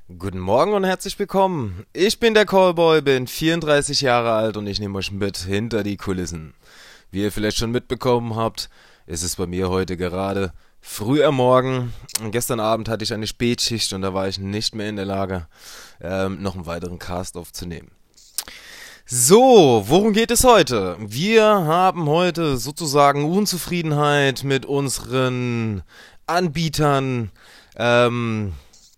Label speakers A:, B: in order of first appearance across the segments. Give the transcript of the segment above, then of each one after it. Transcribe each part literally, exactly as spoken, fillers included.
A: Guten Morgen und herzlich willkommen. Ich bin der Callboy, bin vierunddreißig Jahre alt und ich nehme euch mit hinter die Kulissen. Wie ihr vielleicht schon mitbekommen habt, ist es bei mir heute gerade früh am Morgen. Und gestern Abend hatte ich eine Spätschicht und da war ich nicht mehr in der Lage, ähm, noch einen weiteren Cast aufzunehmen. So, worum geht es heute? Wir haben heute sozusagen Unzufriedenheit mit unseren Anbietern, ähm,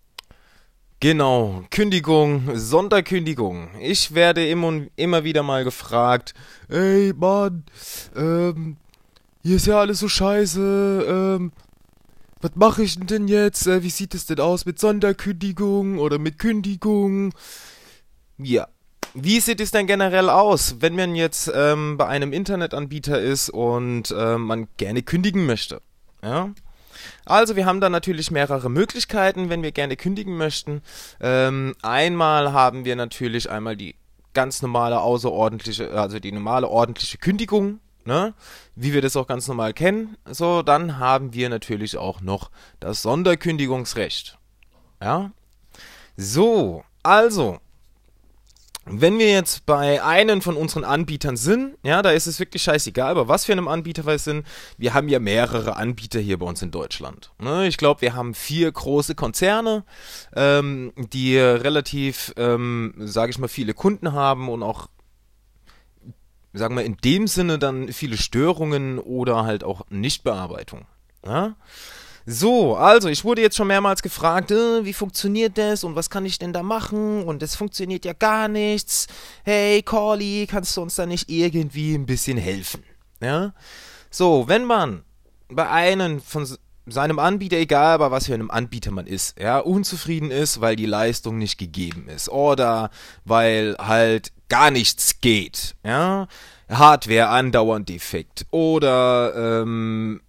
A: Genau, Kündigung, Sonderkündigung. Ich werde immer, immer wieder mal gefragt, ey Mann, ähm, hier ist ja alles so scheiße, ähm, was mache ich denn jetzt? Äh, wie sieht es denn aus mit Sonderkündigung oder mit Kündigung? Ja, wie sieht es denn generell aus, wenn man jetzt ähm, bei einem Internetanbieter ist und ähm, man gerne kündigen möchte? Ja? Also wir haben da natürlich mehrere Möglichkeiten, wenn wir gerne kündigen möchten. Ähm, einmal haben wir natürlich einmal die ganz normale außerordentliche, also die normale ordentliche Kündigung, ne? Wie wir das auch ganz normal kennen. So, dann haben wir natürlich auch noch das Sonderkündigungsrecht. Ja? So, also wenn wir jetzt bei einem von unseren Anbietern sind, ja, da ist es wirklich scheißegal, bei was für einem Anbieter wir sind. Wir haben ja mehrere Anbieter hier bei uns in Deutschland. Ne? Ich glaube, wir haben vier große Konzerne, ähm, die relativ, ähm, sage ich mal, viele Kunden haben und auch, sagen wir, in dem Sinne dann viele Störungen oder halt auch Nichtbearbeitung. Ja? So, also ich wurde jetzt schon mehrmals gefragt, äh, wie funktioniert das und was kann ich denn da machen und es funktioniert ja gar nichts. Hey Corley, kannst du uns da nicht irgendwie ein bisschen helfen? Ja? So, wenn man bei einem von seinem Anbieter, egal bei was für einem Anbieter man ist, ja, unzufrieden ist, weil die Leistung nicht gegeben ist oder weil halt gar nichts geht, ja, Hardware andauernd defekt oder ähm,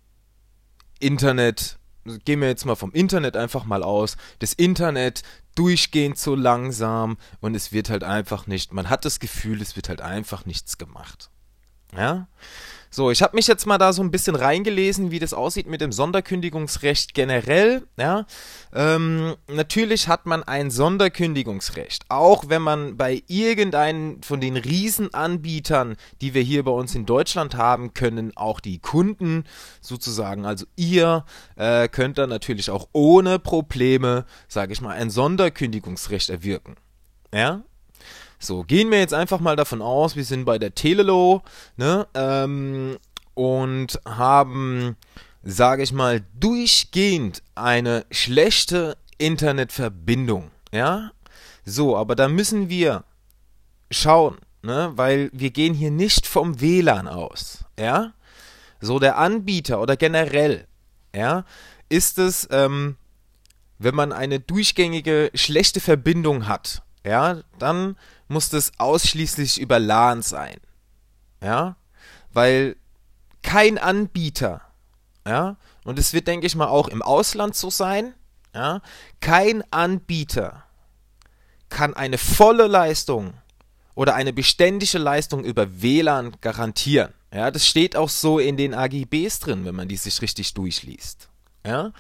A: Internet, gehen wir jetzt mal vom Internet einfach mal aus, das Internet durchgehend so langsam und es wird halt einfach nicht, man hat das Gefühl, es wird halt einfach nichts gemacht. Ja? So, ich habe mich jetzt mal da so ein bisschen reingelesen, wie das aussieht mit dem Sonderkündigungsrecht generell. Ja, ähm, natürlich hat man ein Sonderkündigungsrecht, auch wenn man bei irgendeinem von den Riesenanbietern, die wir hier bei uns in Deutschland haben, können auch die Kunden sozusagen, also ihr äh, könnt dann natürlich auch ohne Probleme, sage ich mal, ein Sonderkündigungsrecht erwirken. Ja. So, gehen wir jetzt einfach mal davon aus, wir sind bei der Telelo, ne, ähm, und haben, sage ich mal, durchgehend eine schlechte Internetverbindung, ja. So, aber da müssen wir schauen, ne, weil wir gehen hier nicht vom W L A N aus, ja. So, der Anbieter oder generell, ja, ist es, ähm, wenn man eine durchgängige schlechte Verbindung hat, ja, dann muss das ausschließlich über L A N sein, ja, weil kein Anbieter, ja, und es wird, denke ich mal, auch im Ausland so sein, ja, kein Anbieter kann eine volle Leistung oder eine beständige Leistung über W L A N garantieren, ja, das steht auch so in den A G Bs drin, wenn man die sich richtig durchliest, ja,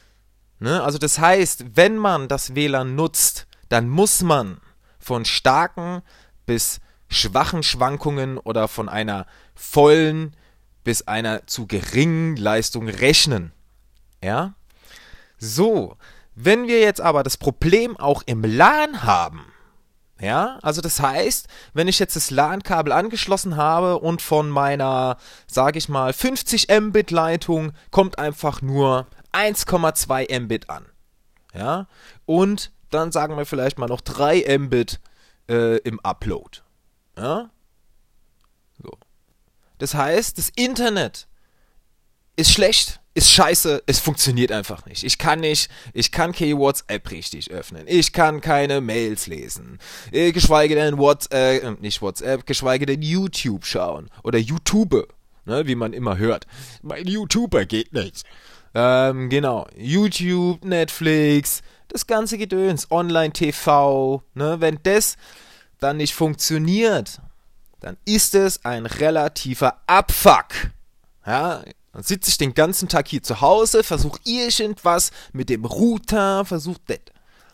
A: ne, also das heißt, wenn man das W L A N nutzt, dann muss man von starken bis schwachen Schwankungen oder von einer vollen bis einer zu geringen Leistung rechnen. Ja? So, wenn wir jetzt aber das Problem auch im L A N haben, ja, also das heißt, wenn ich jetzt das L A N-Kabel angeschlossen habe und von meiner, sage ich mal, fünfzig Mbit Leitung kommt einfach nur eins Komma zwei Mbit an. Ja, und dann sagen wir vielleicht mal noch drei Mbit äh, im Upload. Ja? So. Das heißt, das Internet ist schlecht, ist scheiße, es funktioniert einfach nicht. Ich kann nicht, ich kann keine WhatsApp richtig öffnen. Ich kann keine Mails lesen. Äh, geschweige denn WhatsApp, äh, nicht WhatsApp, geschweige denn YouTube schauen. Oder YouTube, ne, wie man immer hört. Mein YouTuber geht nicht. Ähm, genau. YouTube, Netflix, das ganze Gedöns, Online-T V, ne, wenn das dann nicht funktioniert, dann ist es ein relativer Abfuck. Ja, dann sitze ich den ganzen Tag hier zu Hause, versuche irgendwas mit dem Router, versuche das.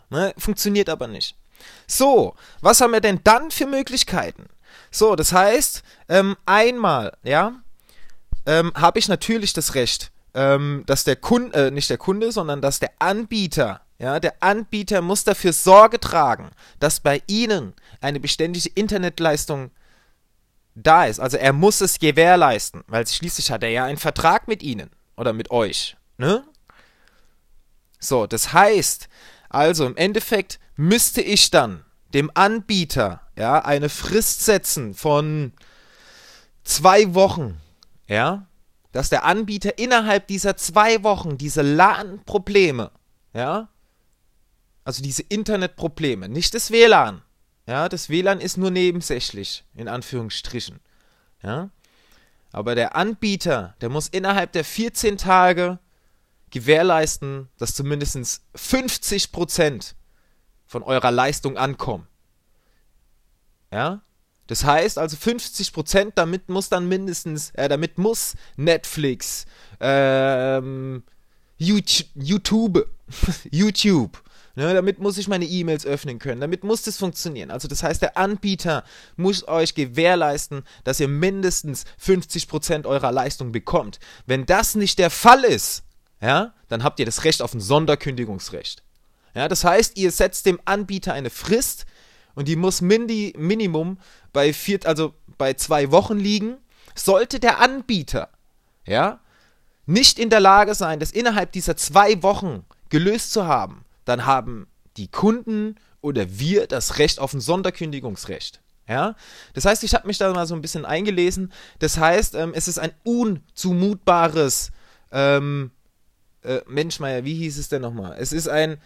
A: Ne? Funktioniert aber nicht. So, was haben wir denn dann für Möglichkeiten? So, das heißt, ähm, einmal, ja, ähm, habe ich natürlich das Recht, ähm, dass der Kunde, äh, nicht der Kunde, sondern dass der Anbieter, ja, der Anbieter muss dafür Sorge tragen, dass bei Ihnen eine beständige Internetleistung da ist. Also er muss es gewährleisten, weil schließlich hat er ja einen Vertrag mit Ihnen oder mit euch, ne? So, das heißt, also im Endeffekt müsste ich dann dem Anbieter, ja, eine Frist setzen von zwei Wochen, ja, dass der Anbieter innerhalb dieser zwei Wochen diese LAN-Probleme, ja, also diese Internetprobleme, nicht das W L A N, ja, das W L A N ist nur nebensächlich, in Anführungsstrichen, ja, aber der Anbieter, der muss innerhalb der vierzehn Tage gewährleisten, dass zumindest fünfzig Prozent von eurer Leistung ankommen. Ja? Das heißt also fünfzig Prozent, damit muss dann mindestens, äh, damit muss Netflix, ähm, YouTube, YouTube, ne, damit muss ich meine E-Mails öffnen können, damit muss das funktionieren. Also das heißt, der Anbieter muss euch gewährleisten, dass ihr mindestens fünfzig Prozent eurer Leistung bekommt. Wenn das nicht der Fall ist, ja, dann habt ihr das Recht auf ein Sonderkündigungsrecht. Ja, das heißt, ihr setzt dem Anbieter eine Frist und die muss mindi, Minimum bei vier, also bei zwei Wochen liegen. Sollte der Anbieter, ja, nicht in der Lage sein, das innerhalb dieser zwei Wochen gelöst zu haben, dann haben die Kunden oder wir das Recht auf ein Sonderkündigungsrecht. Ja, das heißt, ich habe mich da mal so ein bisschen eingelesen. Das heißt, ähm, es ist ein unzumutbares ähm, Äh, Mensch, Meier, wie hieß es denn nochmal? Es ist ein...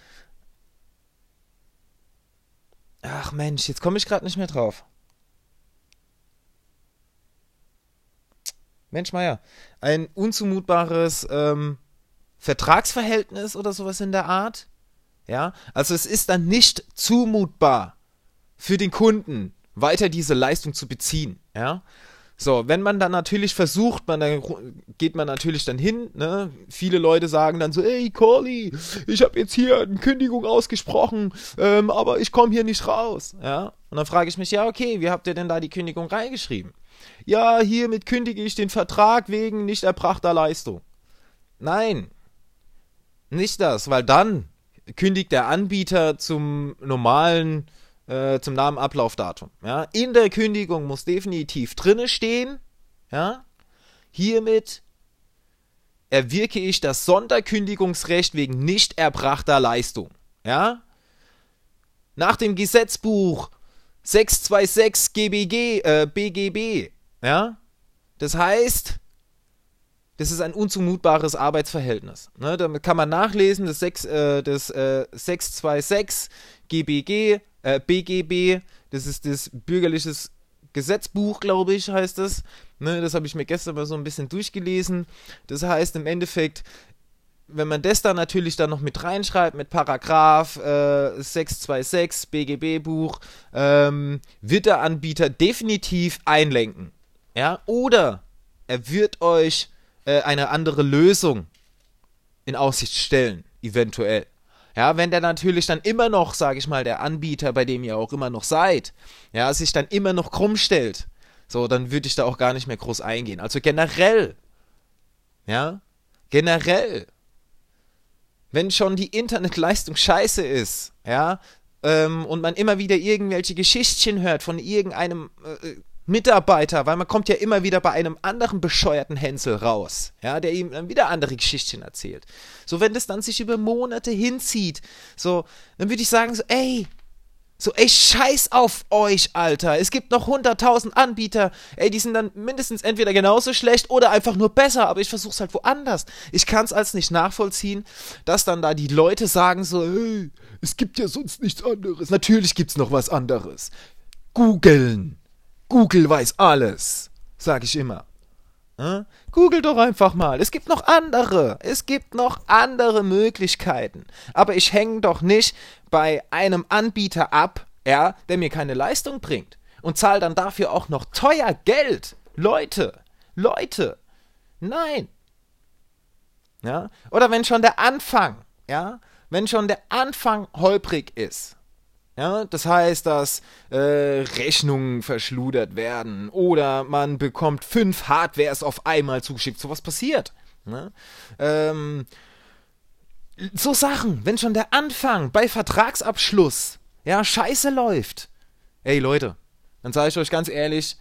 A: Ach Mensch, jetzt komme ich gerade nicht mehr drauf. Mensch, Meier. Ein unzumutbares ähm, Vertragsverhältnis oder sowas in der Art. Ja, also es ist dann nicht zumutbar für den Kunden, weiter diese Leistung zu beziehen. Ja. So, wenn man dann natürlich versucht, man, dann geht man natürlich dann hin, ne? Viele Leute sagen dann so, ey, Corley, ich habe jetzt hier eine Kündigung ausgesprochen, ähm, aber ich komme hier nicht raus, ja? Und dann frage ich mich, ja, okay, wie habt ihr denn da die Kündigung reingeschrieben? Ja, hiermit kündige ich den Vertrag wegen nicht erbrachter Leistung. Nein, nicht das, weil dann kündigt der Anbieter zum normalen zum Namenablaufdatum. Ja. In der Kündigung muss definitiv drinne stehen, ja, hiermit erwirke ich das Sonderkündigungsrecht wegen nicht erbrachter Leistung. Ja. Nach dem Gesetzbuch sechshundertsechsundzwanzig G B G, äh, B G B, ja, das heißt, das ist ein unzumutbares Arbeitsverhältnis. Ne, damit kann man nachlesen, das, sechs, äh, das äh, sechshundertsechsundzwanzig G B G, äh, B G B, das ist das bürgerliches Gesetzbuch, glaube ich, heißt das. Ne, das habe ich mir gestern mal so ein bisschen durchgelesen. Das heißt im Endeffekt, wenn man das dann natürlich dann noch mit reinschreibt, mit Paragraph äh, sechshundertsechsundzwanzig B G B-Buch, ähm, wird der Anbieter definitiv einlenken. Ja, oder er wird euch äh, eine andere Lösung in Aussicht stellen, eventuell. Ja, wenn der natürlich dann immer noch, sage ich mal, der Anbieter, bei dem ihr auch immer noch seid, ja, sich dann immer noch krumm stellt, so, dann würde ich da auch gar nicht mehr groß eingehen. Also generell, ja, generell, wenn schon die Internetleistung scheiße ist, ja, ähm, und man immer wieder irgendwelche Geschichtchen hört von irgendeinem äh, Mitarbeiter, weil man kommt ja immer wieder bei einem anderen bescheuerten Hänsel raus, ja, der ihm dann wieder andere Geschichtchen erzählt. So, wenn das dann sich über Monate hinzieht, so, dann würde ich sagen, so, ey, so, ey, scheiß auf euch, Alter. Es gibt noch hunderttausend Anbieter, ey, die sind dann mindestens entweder genauso schlecht oder einfach nur besser, aber ich versuch's halt woanders. Ich kann's als nicht nachvollziehen, dass dann da die Leute sagen so, ey, es gibt ja sonst nichts anderes. Natürlich gibt's noch was anderes. Googeln. Google weiß alles, sag ich immer. Hm? Google doch einfach mal. Es gibt noch andere. Es gibt noch andere Möglichkeiten. Aber ich hänge doch nicht bei einem Anbieter ab, ja, der mir keine Leistung bringt. Und zahle dann dafür auch noch teuer Geld. Leute, Leute. Nein. Ja? Oder wenn schon der Anfang, ja, wenn schon der Anfang holprig ist, ja, das heißt, dass äh, Rechnungen verschludert werden oder man bekommt fünf Hardwares auf einmal zugeschickt, sowas passiert. Ne? Ähm, so Sachen, wenn schon der Anfang bei Vertragsabschluss, ja, scheiße läuft. Ey Leute, dann sage ich euch ganz ehrlich,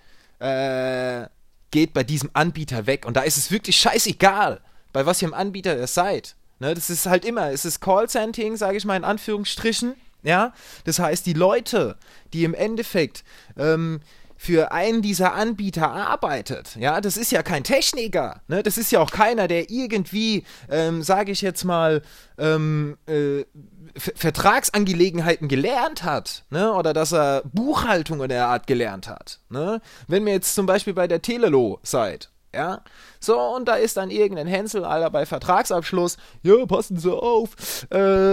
A: äh, geht bei diesem Anbieter weg und da ist es wirklich scheißegal, bei was ihr im Anbieter ihr seid. Ne, das ist halt immer, es ist Callcenting, sage ich mal in Anführungsstrichen. Ja, das heißt, die Leute, die im Endeffekt ähm, für einen dieser Anbieter arbeitet, ja, das ist ja kein Techniker, ne, das ist ja auch keiner, der irgendwie, ähm, sage ich jetzt mal, ähm, äh, Ver- Vertragsangelegenheiten gelernt hat, ne, oder dass er Buchhaltung in der Art gelernt hat, ne, wenn wir jetzt zum Beispiel bei der Telelo seid, ja, so, und da ist dann irgendein Hänsel, Alter, bei Vertragsabschluss, ja, passen Sie auf,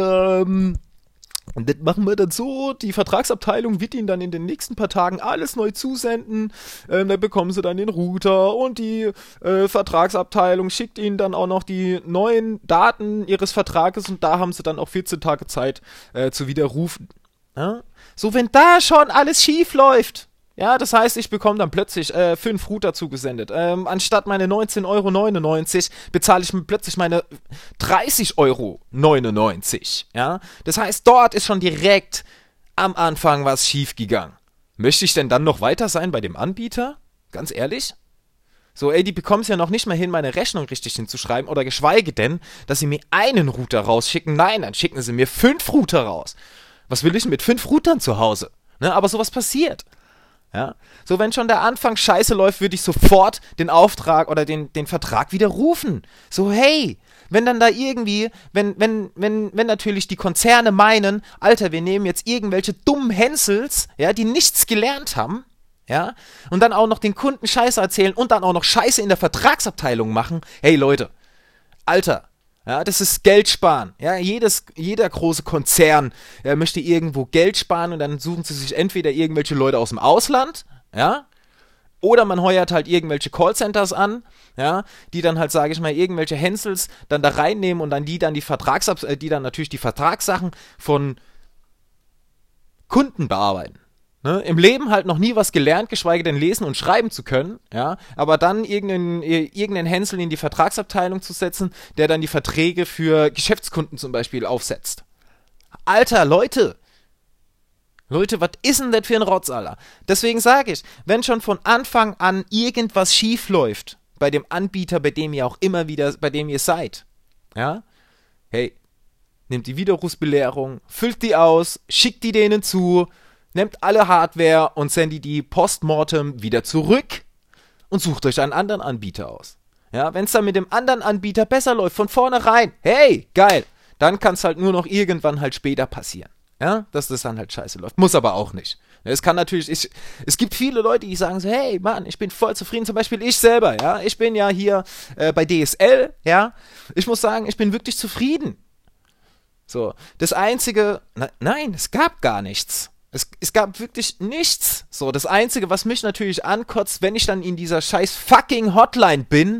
A: ähm, und das machen wir dann so, die Vertragsabteilung wird Ihnen dann in den nächsten paar Tagen alles neu zusenden, ähm, da bekommen Sie dann den Router und die äh, Vertragsabteilung schickt Ihnen dann auch noch die neuen Daten Ihres Vertrages und da haben Sie dann auch vierzehn Tage Zeit äh, zu widerrufen. Ja? So, wenn da schon alles schief läuft, ja, das heißt, ich bekomme dann plötzlich äh, fünf Router zugesendet. Ähm, anstatt meine neunzehn Euro neunundneunzig bezahle ich mir plötzlich meine dreißig Euro neunundneunzig. Ja, das heißt, dort ist schon direkt am Anfang was schief gegangen. Möchte ich denn dann noch weiter sein bei dem Anbieter? Ganz ehrlich? So, ey, die bekommen es ja noch nicht mal hin, meine Rechnung richtig hinzuschreiben oder geschweige denn, dass sie mir einen Router rausschicken. Nein, dann schicken sie mir fünf Router raus. Was will ich mit fünf Routern zu Hause? Ne, aber sowas passiert. Ja, so wenn schon der Anfang scheiße läuft, würde ich sofort den Auftrag oder den, den Vertrag widerrufen. So, hey, wenn dann da irgendwie, wenn, wenn, wenn, wenn natürlich die Konzerne meinen, Alter, wir nehmen jetzt irgendwelche dummen Hänsels, ja, die nichts gelernt haben, ja, und dann auch noch den Kunden Scheiße erzählen und dann auch noch Scheiße in der Vertragsabteilung machen, hey Leute, Alter, ja, das ist Geld sparen. Ja, jedes, jeder große Konzern ja, möchte irgendwo Geld sparen und dann suchen sie sich entweder irgendwelche Leute aus dem Ausland, ja, oder man heuert halt irgendwelche Callcenters an, ja, die dann halt, sage ich mal, irgendwelche Hänsels dann da reinnehmen und dann die dann die Vertragsabs, äh, die dann natürlich die Vertragssachen von Kunden bearbeiten. Ne, im Leben halt noch nie was gelernt, geschweige denn lesen und schreiben zu können, ja, aber dann irgendeinen, irgendeinen Hänsel in die Vertragsabteilung zu setzen, der dann die Verträge für Geschäftskunden zum Beispiel aufsetzt. Alter, Leute, Leute, was ist denn das für ein Rotz, Alter? Deswegen sage ich, wenn schon von Anfang an irgendwas schief läuft, bei dem Anbieter, bei dem ihr auch immer wieder, bei dem ihr seid, ja, hey, nehmt die Widerrufsbelehrung, füllt die aus, schickt die denen zu, nehmt alle Hardware und sendet die postmortem wieder zurück und sucht euch einen anderen Anbieter aus. Ja, wenn es dann mit dem anderen Anbieter besser läuft, von vornherein, hey, geil, dann kann es halt nur noch irgendwann halt später passieren. Ja, dass das dann halt scheiße läuft. Muss aber auch nicht. Es kann natürlich, ich, es gibt viele Leute, die sagen so, hey, Mann, ich bin voll zufrieden. Zum Beispiel ich selber, ja. Ich bin ja hier äh, bei D S L, ja. Ich muss sagen, ich bin wirklich zufrieden. So, das Einzige, na, nein, es gab gar nichts. Es, es gab wirklich nichts. So, das Einzige, was mich natürlich ankotzt, wenn ich dann in dieser scheiß fucking Hotline bin,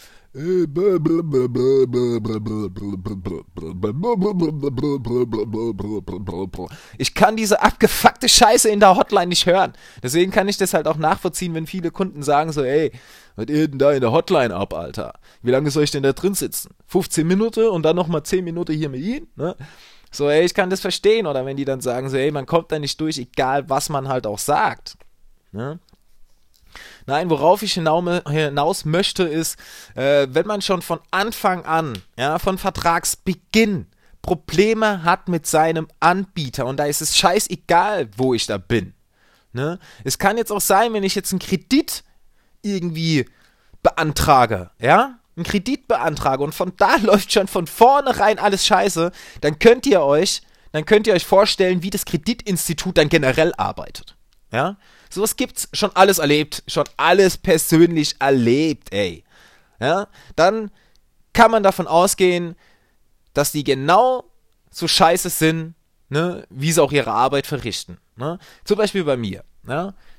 A: ich kann diese abgefuckte Scheiße in der Hotline nicht hören. Deswegen kann ich das halt auch nachvollziehen, wenn viele Kunden sagen so, ey, was ist denn da in der Hotline ab, Alter? Wie lange soll ich denn da drin sitzen? fünfzehn Minuten und dann nochmal zehn Minuten hier mit Ihnen, ne? So, ey, ich kann das verstehen. Oder wenn die dann sagen so, ey, man kommt da nicht durch, egal was man halt auch sagt, ne? Nein, worauf ich hinaus möchte, ist, äh, wenn man schon von Anfang an, ja, von Vertragsbeginn Probleme hat mit seinem Anbieter und da ist es scheißegal, wo ich da bin. Ne? Es kann jetzt auch sein, wenn ich jetzt einen Kredit irgendwie beantrage, ja, einen Kredit beantrage und von da läuft schon von vornherein alles scheiße, dann könnt ihr euch, dann könnt ihr euch vorstellen, wie das Kreditinstitut dann generell arbeitet. Ja, sowas gibt's schon alles erlebt, schon alles persönlich erlebt, ey. Ja, dann kann man davon ausgehen, dass die genau so scheiße sind, ne, wie sie auch ihre Arbeit verrichten. Ne? Zum Beispiel bei mir. Ne?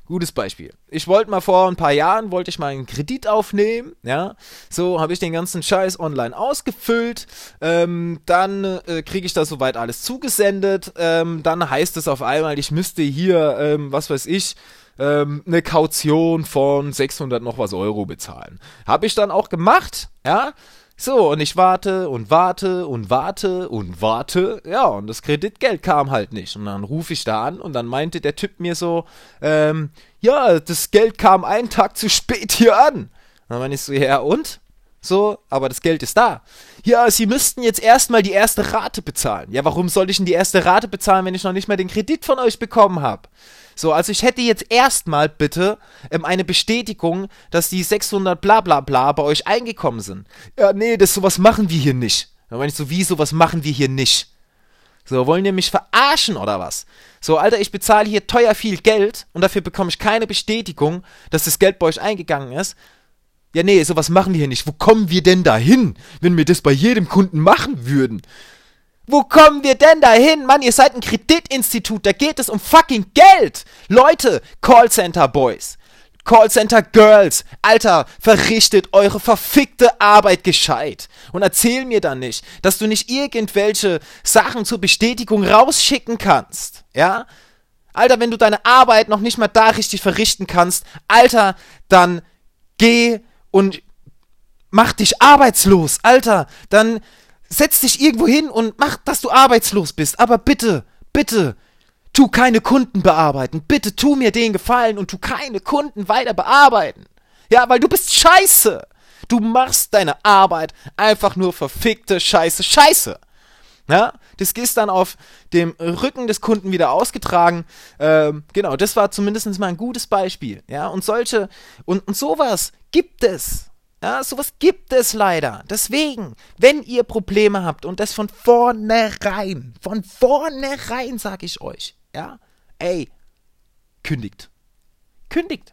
A: Gutes Beispiel. Ich wollte mal vor ein paar Jahren, wollte ich mal einen Kredit aufnehmen, ja, so habe ich den ganzen Scheiß online ausgefüllt, ähm, dann äh, kriege ich das soweit alles zugesendet, ähm, dann heißt es auf einmal, ich müsste hier, ähm, was weiß ich, ähm, eine Kaution von sechshundert noch was Euro bezahlen. Habe ich dann auch gemacht, ja. So, und ich warte und warte und warte und warte, ja, und das Kreditgeld kam halt nicht. Und dann rufe ich da an und dann meinte der Typ mir so, ähm, ja, das Geld kam einen Tag zu spät hier an. Und dann meinte ich so, ja und? So, aber das Geld ist da. Ja, Sie müssten jetzt erstmal die erste Rate bezahlen. Ja, warum soll ich denn die erste Rate bezahlen, wenn ich noch nicht mal den Kredit von euch bekommen habe? So, also ich hätte jetzt erstmal bitte ähm, eine Bestätigung, dass die sechshundert bla bla bla bei euch eingekommen sind. Ja, nee, das sowas machen wir hier nicht. Da meine ich so, wie, sowas machen wir hier nicht? So, wollen die mich verarschen oder was? So, Alter, ich bezahle hier teuer viel Geld und dafür bekomme ich keine Bestätigung, dass das Geld bei euch eingegangen ist. Ja, nee, sowas machen wir hier nicht. Wo kommen wir denn da hin, wenn wir das bei jedem Kunden machen würden? Wo kommen wir denn da hin? Mann, ihr seid ein Kreditinstitut, da geht es um fucking Geld. Leute, Callcenter Boys, Callcenter Girls, Alter, verrichtet eure verfickte Arbeit gescheit. Und erzähl mir dann nicht, dass du nicht irgendwelche Sachen zur Bestätigung rausschicken kannst, ja? Alter, wenn du deine Arbeit noch nicht mal da richtig verrichten kannst, Alter, dann geh und mach dich arbeitslos, Alter, dann setz dich irgendwo hin und mach, dass du arbeitslos bist. Aber bitte, bitte, tu keine Kunden bearbeiten. Bitte tu mir den Gefallen und tu keine Kunden weiter bearbeiten. Ja, weil du bist scheiße. Du machst deine Arbeit einfach nur verfickte Scheiße, Scheiße. Ja, das ist dann auf dem Rücken des Kunden wieder ausgetragen. Ähm, genau, das war zumindest mal ein gutes Beispiel. Ja, und solche, und, und sowas gibt es. Ja, sowas gibt es leider. Deswegen, wenn ihr Probleme habt und das von vornherein, von vornherein sag ich euch, ja, ey, kündigt. Kündigt.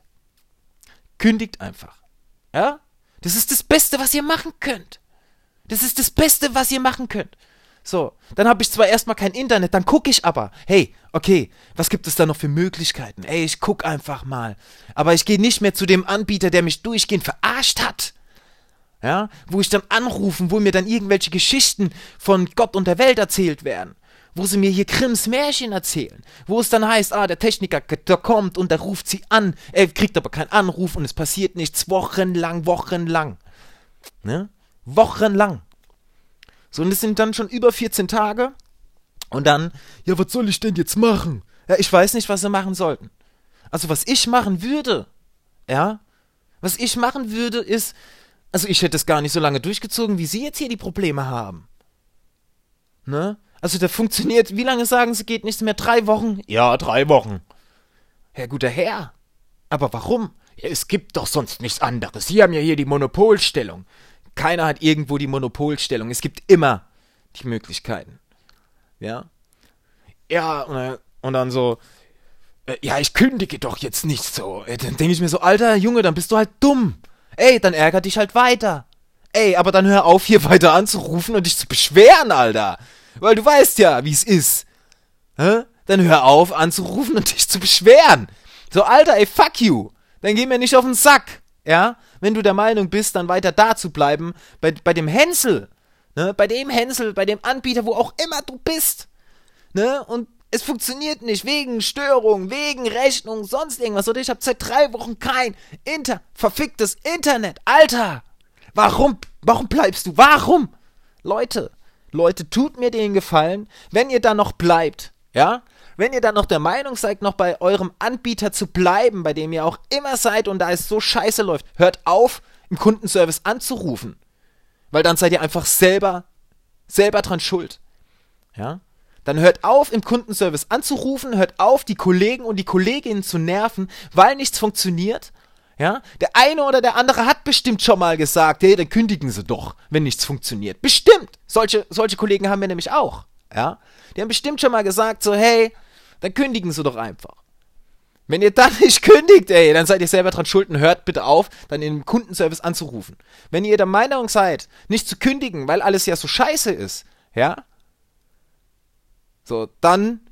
A: Kündigt einfach. Ja, das ist das Beste, was ihr machen könnt. Das ist das Beste, was ihr machen könnt. So, dann habe ich zwar erstmal kein Internet, dann gucke ich aber, hey, okay, was gibt es da noch für Möglichkeiten? Ey, ich guck einfach mal. Aber ich gehe nicht mehr zu dem Anbieter, der mich durchgehend verarscht hat. Ja, wo ich dann anrufen, wo mir dann irgendwelche Geschichten von Gott und der Welt erzählt werden. Wo sie mir hier Grimms Märchen erzählen. Wo es dann heißt, ah, der Techniker, der kommt und der ruft sie an. Er kriegt aber keinen Anruf und es passiert nichts. Wochenlang, wochenlang. Ne? Wochenlang. So, und das sind dann schon über vierzehn Tage. Und dann, ja, was soll ich denn jetzt machen? Ja, ich weiß nicht, was sie machen sollten. Also, was ich machen würde, ja, was ich machen würde, ist, also ich hätte es gar nicht so lange durchgezogen, wie sie jetzt hier die Probleme haben. Ne? Also, der funktioniert, wie lange sagen sie, geht nichts mehr? Drei Wochen? Ja, drei Wochen. Herr guter Herr. Aber warum? Ja, es gibt doch sonst nichts anderes. Sie haben ja hier die Monopolstellung. Keiner hat irgendwo die Monopolstellung. Es gibt immer die Möglichkeiten. Ja? Ja, und, und dann so, äh, ja, ich kündige doch jetzt nicht so. Äh, dann denke ich mir so, Alter, Junge, dann bist du halt dumm. Ey, dann ärgert dich halt weiter. Ey, aber dann hör auf, hier weiter anzurufen und dich zu beschweren, Alter. Weil du weißt ja, wie es ist. Hä? Dann hör auf, anzurufen und dich zu beschweren. So, Alter, ey, fuck you. Dann geh mir nicht auf den Sack. Ja? Wenn du der Meinung bist, dann weiter da zu bleiben, bei, bei dem Hänsel. Ne? Bei dem Hänsel, bei dem Anbieter, wo auch immer du bist. Ne? Und es funktioniert nicht, wegen Störung, wegen Rechnung, sonst irgendwas. Oder ich habe seit drei Wochen kein Inter, verficktes Internet. Alter, warum, warum bleibst du? Warum? Leute, Leute, tut mir den Gefallen, wenn ihr da noch bleibt, ja? Wenn ihr dann noch der Meinung seid, noch bei eurem Anbieter zu bleiben, bei dem ihr auch immer seid und da es so scheiße läuft, hört auf, im Kundenservice anzurufen. Weil dann seid ihr einfach selber, selber dran schuld. Ja? Dann hört auf, im Kundenservice anzurufen, hört auf, die Kollegen und die Kolleginnen zu nerven, weil nichts funktioniert. Ja? Der eine oder der andere hat bestimmt schon mal gesagt, hey, dann kündigen sie doch, wenn nichts funktioniert. Bestimmt. Solche, solche Kollegen haben wir nämlich auch. Ja? Die haben bestimmt schon mal gesagt, so, hey, dann kündigen sie doch einfach. Wenn ihr dann nicht kündigt, ey, dann seid ihr selber dran schuld und hört bitte auf, dann im Kundenservice anzurufen. Wenn ihr der Meinung seid, nicht zu kündigen, weil alles ja so scheiße ist, ja, so, dann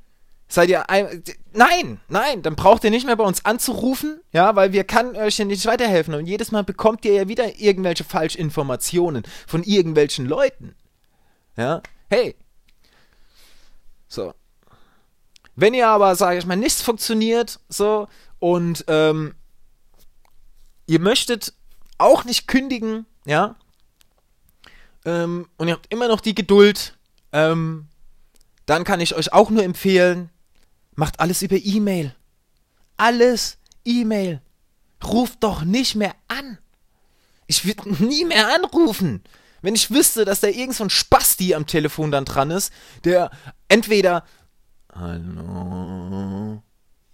A: Seid ihr ein, nein, nein, dann braucht ihr nicht mehr bei uns anzurufen, ja, weil wir kann euch ja nicht weiterhelfen und jedes Mal bekommt ihr ja wieder irgendwelche Falschinformationen von irgendwelchen Leuten. Ja, hey. So. Wenn ihr aber, sage ich mal, nichts funktioniert, so, und ähm, ihr möchtet auch nicht kündigen, ja, ähm, und ihr habt immer noch die Geduld, ähm, dann kann ich euch auch nur empfehlen, macht alles über E-Mail. Alles E-Mail. Ruft doch nicht mehr an. Ich würde nie mehr anrufen. Wenn ich wüsste, dass da irgend so ein Spasti am Telefon dann dran ist, der entweder Hallo,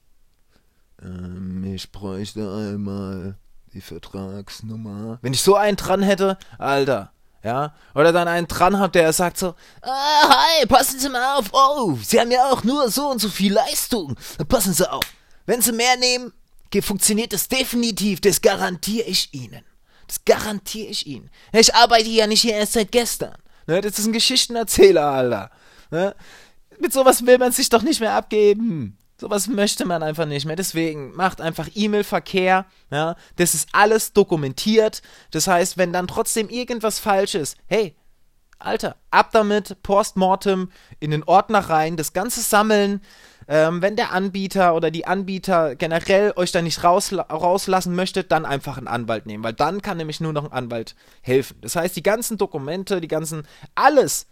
A: ähm, ich bräuchte einmal die Vertragsnummer. Wenn ich so einen dran hätte, Alter, ja, oder dann einen dran habt, der sagt so, ah, hi, passen Sie mal auf, oh, Sie haben ja auch nur so und so viel Leistung, passen Sie auf. Wenn Sie mehr nehmen, funktioniert das definitiv, das garantiere ich Ihnen. Das garantiere ich Ihnen. Ich arbeite ja nicht hier erst seit gestern. Ne, das ist ein Geschichtenerzähler, Alter. Ne? Mit sowas will man sich doch nicht mehr abgeben. Sowas möchte man einfach nicht mehr. Deswegen macht einfach E-Mail-Verkehr. Ja? Das ist alles dokumentiert. Das heißt, wenn dann trotzdem irgendwas falsch ist, hey, Alter, ab damit, Postmortem in den Ordner rein, das Ganze sammeln. Ähm, wenn der Anbieter oder die Anbieter generell euch da nicht raus, rauslassen möchte, dann einfach einen Anwalt nehmen, weil dann kann nämlich nur noch ein Anwalt helfen. Das heißt, die ganzen Dokumente, die ganzen, alles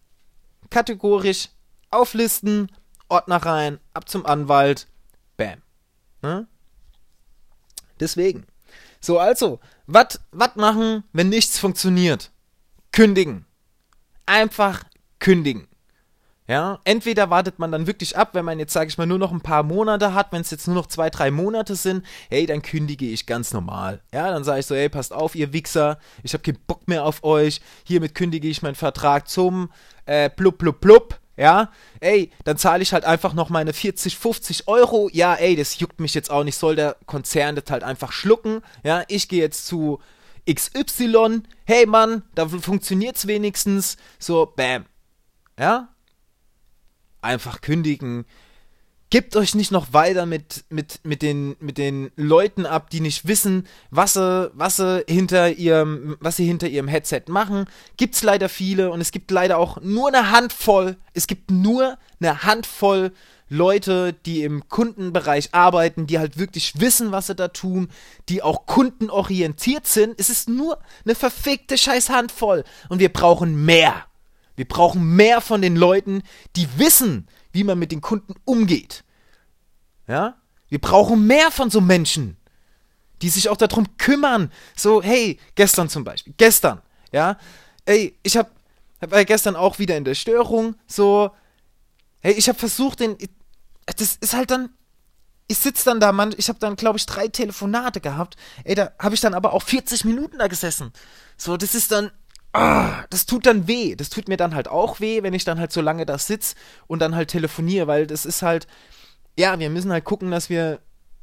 A: kategorisch auflisten, Ordner rein, ab zum Anwalt, bam. Ne? Deswegen. So, also, was machen, wenn nichts funktioniert? Kündigen. Einfach kündigen. Ja, entweder wartet man dann wirklich ab, wenn man jetzt, sage ich mal, nur noch ein paar Monate hat, wenn es jetzt nur noch zwei, drei Monate sind, hey, dann kündige ich ganz normal. Ja, dann sage ich so, hey, passt auf, ihr Wichser, ich habe keinen Bock mehr auf euch, hiermit kündige ich meinen Vertrag zum äh, blub, blub, blub, ja, ey, dann zahle ich halt einfach noch meine vierzig, fünfzig Euro, ja, ey, das juckt mich jetzt auch nicht, soll der Konzern das halt einfach schlucken, ja, ich gehe jetzt zu X Y, hey Mann, da funktioniert's wenigstens, so, bam, ja, einfach kündigen. Gebt euch nicht noch weiter mit, mit, mit, den, mit den Leuten ab, die nicht wissen, was sie, was sie hinter ihrem, was sie hinter ihrem Headset machen. Gibt's leider viele und es gibt leider auch nur eine Handvoll, es gibt nur eine Handvoll Leute, die im Kundenbereich arbeiten, die halt wirklich wissen, was sie da tun, die auch kundenorientiert sind. Es ist nur eine verfickte scheiß Handvoll und wir brauchen mehr. Wir brauchen mehr von den Leuten, die wissen, wie man mit den Kunden umgeht. Ja? Wir brauchen mehr von so Menschen, die sich auch darum kümmern. So, hey, gestern zum Beispiel, gestern, ja, ey, ich hab, hab ja gestern auch wieder in der Störung, so, hey, ich hab versucht, den, das ist halt dann, ich sitze dann da, man, ich hab dann, glaube ich, drei Telefonate gehabt, ey, da habe ich dann aber auch vierzig Minuten da gesessen. So, das ist dann, Ah, das tut dann weh. Das tut mir dann halt auch weh, wenn ich dann halt so lange da sitze und dann halt telefoniere, weil das ist halt, ja, wir müssen halt gucken, dass wir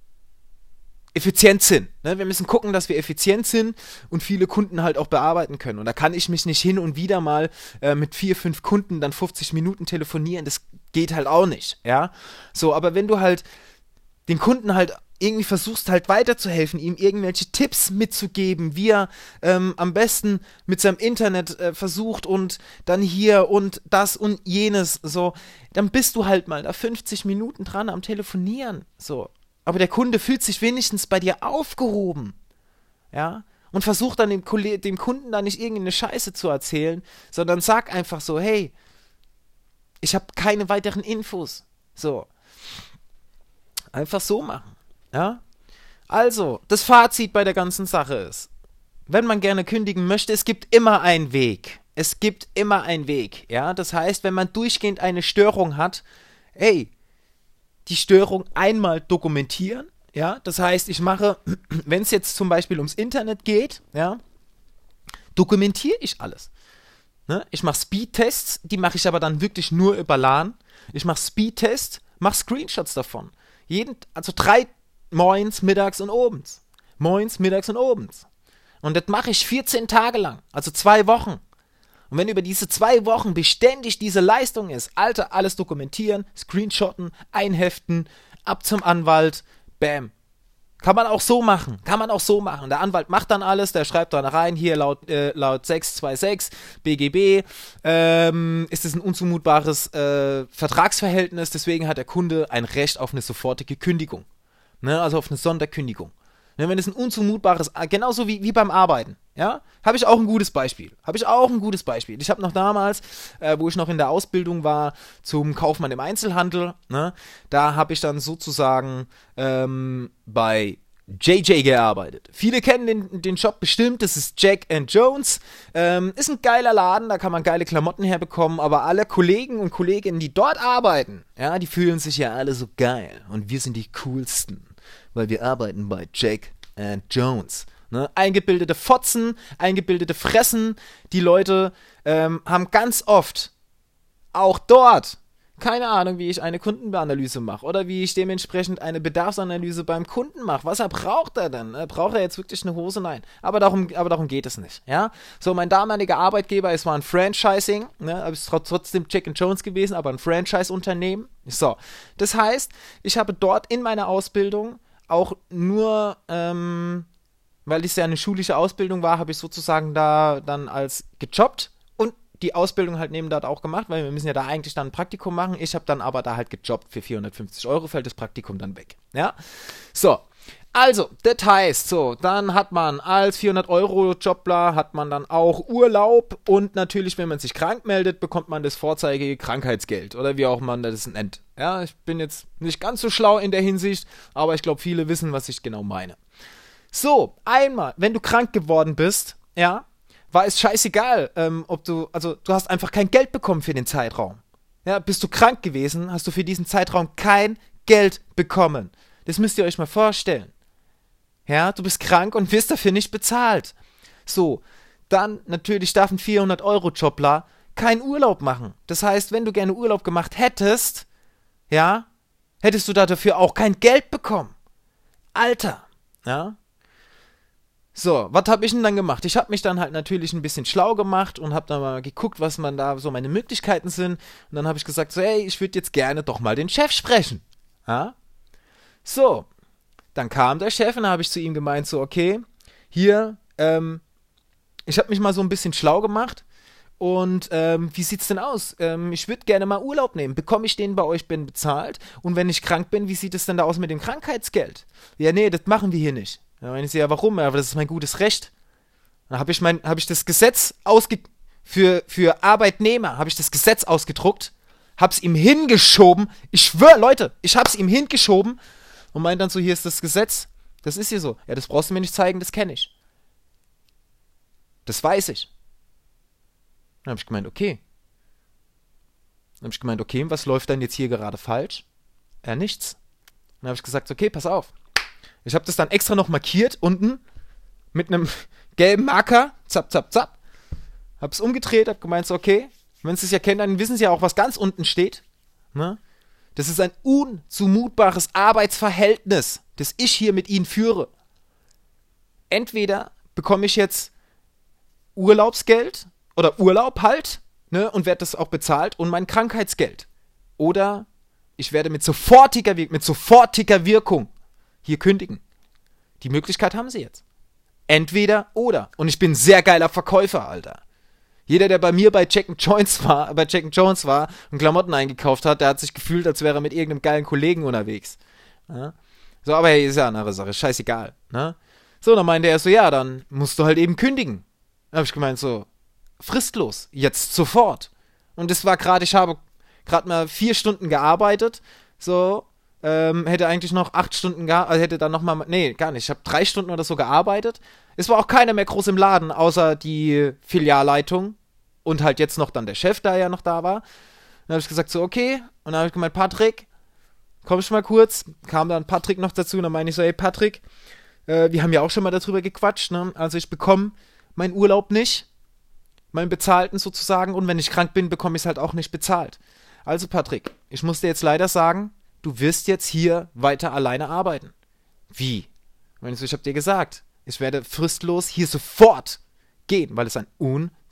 A: effizient sind. Ne? Wir müssen gucken, dass wir effizient sind und viele Kunden halt auch bearbeiten können. Und da kann ich mich nicht hin und wieder mal äh, mit vier, fünf Kunden dann fünfzig Minuten telefonieren. Das geht halt auch nicht, ja. So, aber wenn du halt den Kunden halt irgendwie versuchst halt weiterzuhelfen, ihm irgendwelche Tipps mitzugeben, wie er ähm, am besten mit seinem Internet äh, versucht und dann hier und das und jenes, so, dann bist du halt mal da fünfzig Minuten dran am Telefonieren, so. Aber der Kunde fühlt sich wenigstens bei dir aufgehoben, ja, und versucht dann dem, dem Kunden da nicht irgendeine Scheiße zu erzählen, sondern sag einfach so, hey, ich habe keine weiteren Infos, so. Einfach so machen. Ja? Also, das Fazit bei der ganzen Sache ist, wenn man gerne kündigen möchte, es gibt immer einen Weg. Es gibt immer einen Weg. Ja? Das heißt, wenn man durchgehend eine Störung hat, hey, die Störung einmal dokumentieren. Ja? Das heißt, ich mache, wenn es jetzt zum Beispiel ums Internet geht, ja, dokumentiere ich alles. Ne? Ich mache Speedtests, die mache ich aber dann wirklich nur über LAN. Ich mache Speedtests, mache Screenshots davon. Jeden, also drei Moins, mittags und abends. Moins, mittags und abends. Und das mache ich vierzehn Tage lang, also zwei Wochen.
B: Und wenn über diese zwei Wochen beständig diese Leistung ist, Alter, alles dokumentieren, screenshotten, einheften, ab zum Anwalt, bam. Kann man auch so machen, kann man auch so machen. Der Anwalt macht dann alles, der schreibt dann rein, hier laut, äh, laut sechs zwei sechs B G B ähm, ist es ein unzumutbares äh, Vertragsverhältnis, deswegen hat der Kunde ein Recht auf eine sofortige Kündigung, ne, also auf eine Sonderkündigung. Ne, wenn es ein unzumutbares, genauso wie, wie beim Arbeiten, ja, habe ich auch ein gutes Beispiel, habe ich auch ein gutes Beispiel. Ich habe noch damals, äh, wo ich noch in der Ausbildung war zum Kaufmann im Einzelhandel, ne, da habe ich dann sozusagen ähm, bei J J gearbeitet. Viele kennen den, den Shop bestimmt, das ist Jack and Jones, ähm, ist ein geiler Laden, da kann man geile Klamotten herbekommen, aber alle Kollegen und Kolleginnen, die dort arbeiten, ja, die fühlen sich ja alle so geil und wir sind die coolsten. Weil wir arbeiten bei Jack and Jones. Ne? Eingebildete Fotzen, eingebildete Fressen. Die Leute ähm, haben ganz oft, auch dort, keine Ahnung, wie ich eine Kundenanalyse mache oder wie ich dementsprechend eine Bedarfsanalyse beim Kunden mache. Was er braucht er denn? Braucht er jetzt wirklich eine Hose? Nein. Aber darum, aber darum geht es nicht. Ja? So, mein damaliger Arbeitgeber, es war ein Franchising, ne? Aber es ist trotzdem Jack and Jones gewesen, aber ein Franchise-Unternehmen. So, das heißt, ich habe dort in meiner Ausbildung auch nur, ähm, weil es ja eine schulische Ausbildung war, habe ich sozusagen da dann als gejobbt und die Ausbildung halt neben dort auch gemacht, weil wir müssen ja da eigentlich dann ein Praktikum machen. Ich habe dann aber da halt gejobbt für vierhundertfünfzig Euro, fällt das Praktikum dann weg. Ja, so. Also, das heißt, so, dann hat man als vierhundert Euro Jobler, hat man dann auch Urlaub und natürlich, wenn man sich krank meldet, bekommt man das vorzeigige Krankheitsgeld oder wie auch man das nennt. Ja, ich bin jetzt nicht ganz so schlau in der Hinsicht, aber ich glaube, viele wissen, was ich genau meine. So, einmal, wenn du krank geworden bist, ja, war es scheißegal, ähm, ob du, also du hast einfach kein Geld bekommen für den Zeitraum. Ja, bist du krank gewesen, hast du für diesen Zeitraum kein Geld bekommen. Das müsst ihr euch mal vorstellen. Ja, du bist krank und wirst dafür nicht bezahlt. So, dann natürlich darf ein vierhundert Euro Jobler keinen Urlaub machen. Das heißt, wenn du gerne Urlaub gemacht hättest, ja, hättest du dafür auch kein Geld bekommen. Alter, ja. So, was habe ich denn dann gemacht? Ich habe mich dann halt natürlich ein bisschen schlau gemacht und habe dann mal geguckt, was man da so meine Möglichkeiten sind. Und dann habe ich gesagt, so, hey, ich würde jetzt gerne doch mal den Chef sprechen. Ja? So, dann kam der Chef und dann habe ich zu ihm gemeint, so, okay, hier, ähm, ich habe mich mal so ein bisschen schlau gemacht und ähm, wie sieht's denn aus? Ähm, ich würde gerne mal Urlaub nehmen. Bekomme ich den bei euch bin bezahlt? Und wenn ich krank bin, wie sieht es denn da aus mit dem Krankheitsgeld? Ja, nee, das machen wir hier nicht. Da meine ich so, ja, warum? Ja, aber das ist mein gutes Recht. Dann habe ich mein, habe ich das Gesetz ausge für, für Arbeitnehmer, habe ich das Gesetz ausgedruckt, hab's ihm hingeschoben. Ich schwöre, Leute, ich hab's ihm hingeschoben und meint dann so, hier ist das Gesetz. Das ist hier so. Ja, das brauchst du mir nicht zeigen, das kenne ich. Das weiß ich. Dann habe ich gemeint, okay. Dann habe ich gemeint, okay, was läuft denn jetzt hier gerade falsch? Ja, nichts. Dann habe ich gesagt, okay, pass auf. Ich habe das dann extra noch markiert, unten, mit einem gelben Marker, zapp, zapp, zapp. Hab's umgedreht, hab gemeint, so, okay, wenn sie es ja kennen, dann wissen sie ja auch, was ganz unten steht. Ne? Das ist ein unzumutbares Arbeitsverhältnis, das ich hier mit ihnen führe. Entweder bekomme ich jetzt Urlaubsgeld oder Urlaub halt, ne, und werde das auch bezahlt und mein Krankheitsgeld. Oder ich werde mit sofortiger, mit sofortiger Wirkung hier kündigen. Die Möglichkeit haben sie jetzt. Entweder oder. Und ich bin ein sehr geiler Verkäufer, Alter. Jeder, der bei mir bei Jack and Jones war, bei Jack and Jones war und Klamotten eingekauft hat, der hat sich gefühlt, als wäre er mit irgendeinem geilen Kollegen unterwegs. Ja? So, aber hey, ist ja eine andere Sache, scheißegal. Ne? So, dann meinte er so, ja, dann musst du halt eben kündigen. Dann habe ich gemeint so, fristlos, jetzt sofort. Und es war gerade, ich habe gerade mal vier Stunden gearbeitet, so, ähm, hätte eigentlich noch acht Stunden gearbeitet, also hätte dann nochmal, nee, gar nicht, ich habe drei Stunden oder so gearbeitet. Es war auch keiner mehr groß im Laden, außer die Filialleitung und halt jetzt noch dann der Chef, da ja noch da war. Dann habe ich gesagt so, okay, und dann habe ich gemeint, Patrick, komm ich mal kurz, kam dann Patrick noch dazu, und dann meine ich so, hey Patrick, äh, wir haben ja auch schon mal darüber gequatscht, ne, also ich bekomme meinen Urlaub nicht, meinen bezahlten sozusagen, und wenn ich krank bin, bekomme ich es halt auch nicht bezahlt. Also Patrick, ich muss dir jetzt leider sagen, du wirst jetzt hier weiter alleine arbeiten. Wie? Ich meine, so, ich habe dir gesagt, ich werde fristlos hier sofort gehen, weil es ein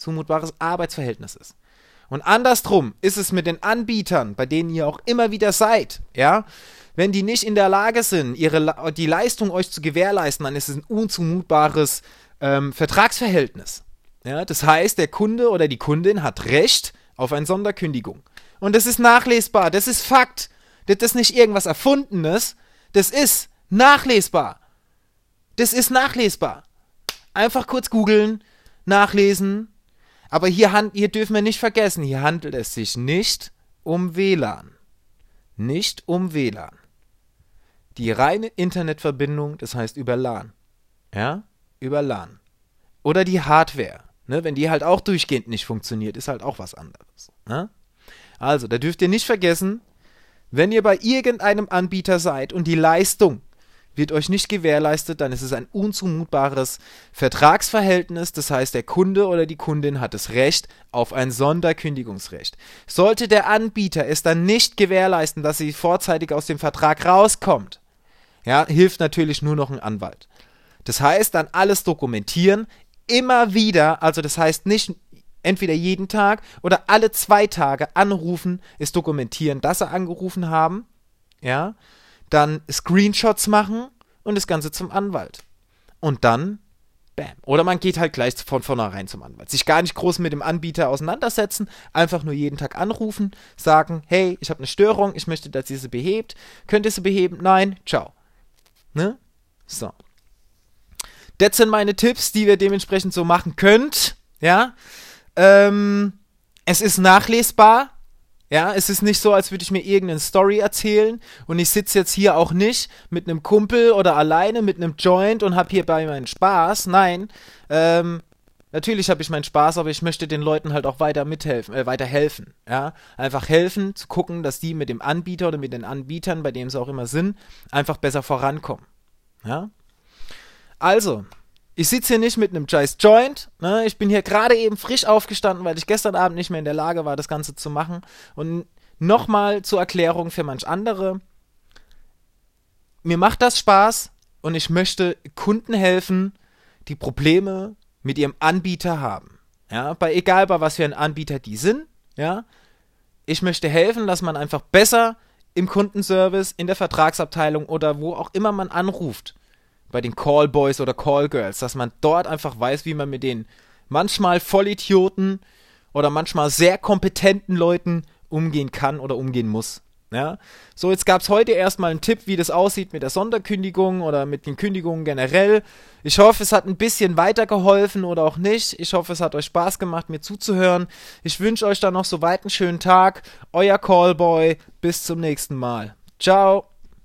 B: zumutbares Arbeitsverhältnis ist. Und andersrum ist es mit den Anbietern, bei denen ihr auch immer wieder seid, ja, wenn die nicht in der Lage sind, ihre, die Leistung euch zu gewährleisten, dann ist es ein unzumutbares ähm, Vertragsverhältnis. Ja, das heißt, der Kunde oder die Kundin hat Recht auf eine Sonderkündigung. Und das ist nachlesbar, das ist Fakt. Das ist nicht irgendwas Erfundenes, das ist nachlesbar. Das ist nachlesbar. Einfach kurz googeln, nachlesen. Aber hier, hand, hier dürfen wir nicht vergessen, hier handelt es sich nicht um W L A N. Nicht um W L A N. Die reine Internetverbindung, das heißt über L A N. Ja, über L A N. Oder die Hardware. Ne, wenn die halt auch durchgehend nicht funktioniert, ist halt auch was anderes. Ne? Also, da dürft ihr nicht vergessen, wenn ihr bei irgendeinem Anbieter seid und die Leistung wird euch nicht gewährleistet, dann ist es ein unzumutbares Vertragsverhältnis. Das heißt, der Kunde oder die Kundin hat das Recht auf ein Sonderkündigungsrecht. Sollte der Anbieter es dann nicht gewährleisten, dass sie vorzeitig aus dem Vertrag rauskommt, ja, hilft natürlich nur noch ein Anwalt. Das heißt, dann alles dokumentieren, immer wieder, also das heißt nicht entweder jeden Tag oder alle zwei Tage anrufen, ist dokumentieren, dass sie angerufen haben, ja, dann Screenshots machen und das Ganze zum Anwalt. Und dann, bam. Oder man geht halt gleich von vornherein zum Anwalt. Sich gar nicht groß mit dem Anbieter auseinandersetzen, einfach nur jeden Tag anrufen, sagen, hey, ich habe eine Störung, ich möchte, dass ihr sie behebt. Könnt ihr sie beheben? Nein, ciao. Ne? So. Das sind meine Tipps, die ihr dementsprechend so machen könnt. Ja. Ähm, es ist nachlesbar. Ja, es ist nicht so, als würde ich mir irgendeine Story erzählen und ich sitze jetzt hier auch nicht mit einem Kumpel oder alleine mit einem Joint und habe hierbei meinen Spaß. Nein, ähm, natürlich habe ich meinen Spaß, aber ich möchte den Leuten halt auch weiter mithelfen, äh, weiter helfen. Ja, einfach helfen, zu gucken, dass die mit dem Anbieter oder mit den Anbietern, bei denen sie auch immer sind, einfach besser vorankommen. Ja, also, ich sitze hier nicht mit einem scheiß Joint, ne? Ich bin hier gerade eben frisch aufgestanden, weil ich gestern Abend nicht mehr in der Lage war, das Ganze zu machen. Und nochmal zur Erklärung für manch andere. Mir macht das Spaß und ich möchte Kunden helfen, die Probleme mit ihrem Anbieter haben. Ja, bei, egal bei was für ein Anbieter die sind, ja. Ich möchte helfen, dass man einfach besser im Kundenservice, in der Vertragsabteilung oder wo auch immer man anruft, bei den Callboys oder Callgirls, dass man dort einfach weiß, wie man mit den manchmal Vollidioten oder manchmal sehr kompetenten Leuten umgehen kann oder umgehen muss. Ja? So, jetzt gab es heute erstmal einen Tipp, wie das aussieht mit der Sonderkündigung oder mit den Kündigungen generell. Ich hoffe, es hat ein bisschen weitergeholfen oder auch nicht. Ich hoffe, es hat euch Spaß gemacht, mir zuzuhören. Ich wünsche euch dann noch soweit einen schönen Tag. Euer Callboy. Bis zum nächsten Mal. Ciao.